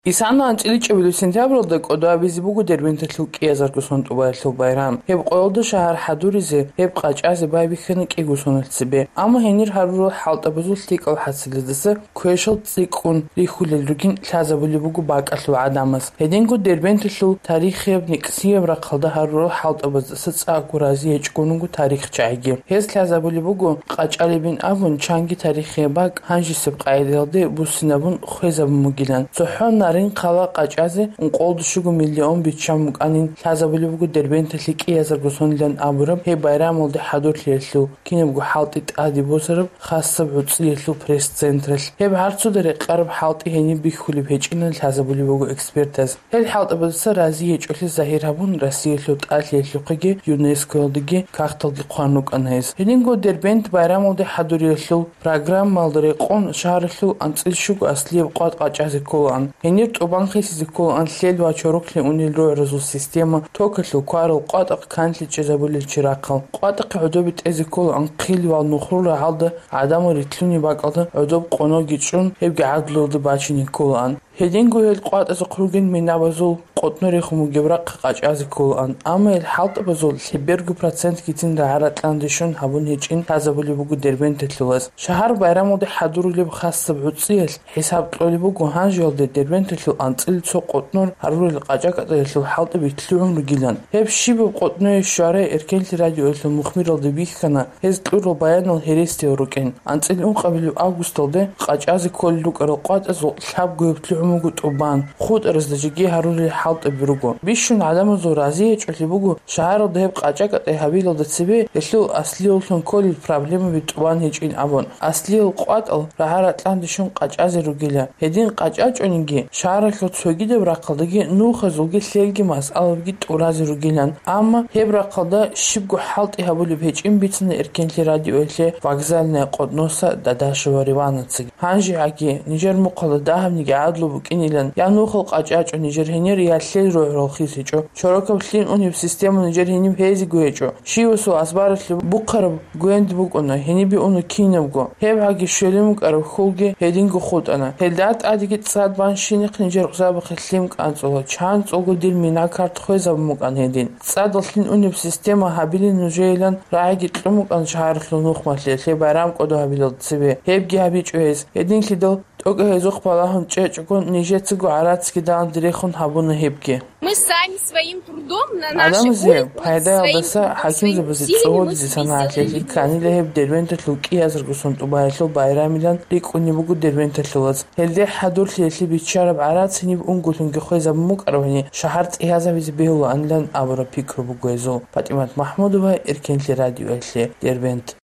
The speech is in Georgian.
ისანო ანწილიჭებილი სენტიაბრალდა კოდოაბიზი ბუგუ დერბენტეთლუ კიაზარგუსონ ტუბაერთლუ ბაირამ ჰებ ყოლდო შაჰარ ჰადურიზე ჰებ ყაჭაზე ბაიბიხენ კიგუსონელციბე ამა ჰენირ ჰარულო ჰალტაბუზულ თიკალ ჰაცილედასა ქუეშალ წიკუნ რიხულელრუგინ ლაზაბული ბუგუ ბაკალუ ადამას ჰედინგუ დერბენტეთლუ თარიხებ ნიკსიებ რაყალდა ჰარულო ჰალტაბუზასა წაგურაზი ეჭკუნუგუ თარიხ ჩაიგი ჰეს ლაზაბული ბუგუ ყაჭალებინ ავუნ ჩანგი თარიხებაკ ჰანჟისებ ყაიდელდე ბუსინაბუნ ხვეზაბ მუგილან ზოჰან Narin qala qachaze unqoldushugu milyon bicham muqanin lazabilibugu derbenteli qiyazargusonlan aburab he bayram oldu hadurleslu kinebgu haltit adi bosarab khassab utsiyeslu press central he hartsudere qarab halti heni bikhuli pechinan lazabilibugu expertaz hel haltabasa razi echli zahirabun rasiyeslu tatleslu qigi UNESCO-dagi kaqtalgi qanuqanayz heningo derbent bayram oldu hadurleslu program maldare qon shaharlu antilshugu asli qat qachaze kolan Енир тобанхиси кол анлел чорокле унилро резул система токатлу кварл qataq kanli чезабулил чирақал qataq удобит эзикол анқил ва нухрула халда адамы ритлуни бақалда удоб qono гичун хебги адлуды бачини колан Hedingoel qataq qurgin minabazul qotnori xumugebra qachazi kolan ama el haltabazul libergu procent gitin raratlandishun habun hecin tazabuli bugu derbentetlulas shahar bayramode hadurulib khassab utsiyel hisab qolibu guhanjolde derbentetlu antil so qotnor harul qachaqatelu haltabitluun rugilan hep shibu qotnoy share erkelti radioelu muxmirolde bikhana hez quro bayanol heresti uruken antil unqabilu avgustolde qachazi kollu qaro qatazul habgoytlu mugu toban khud razdajiги haruli halt birugo bishun adamu zorazi echlibugo shahar deb qachaqate havilo dtsibe eslu asli olsun kol problemi bit toban hechin avon asli qatl rahar atlandishun qachazi rugila hedin qachachoningi shahar lotsogi deb raqaldagi nu khazulgi selgi mas algi torazi rugilan amma heb raqalda shibgu halt havuli hechin bitsin erkenli radio ele vokzalne qodnosa dadashvarivanatsi hanji agi nijer muqala dahavniga adlu Кинилан янухал qachach Нижерхенер яллел рохисичо чорокавлин унив систему Нижерхеним хези гуечо шиусу асбаратли буқараб гуенд букона хениби уну кинабго хеваги шөлем қараб хулги хедингу хутана хелдат адиги цадбан шиних Нижер усаб хислим канцоло чан цогу дил мина карт хозаб мукан хедин цадаллин унив система хабилин нужейлан раги тлумукан шахарлу нухматле хе байрам кодо хабилол цибе хебги хабичуез хедин хидо Только хезух палахун чечкун нижецгу аратски дан дрехун хабуна хебги. Мы сами своим трудом на нашей улице пайдалдаса хаким забази цогод зисанатлли каниле хеб дервентет луки азргусон тубайло байрамилан рикуни бугу дервентет луаз хелде хадур лесли бичараб аратсини унгутунги хозаб мукарвани шахар цихазавиз беулу анлан абра пикру бугуезо Фатимат Махмудова Иркенли радио элли дервент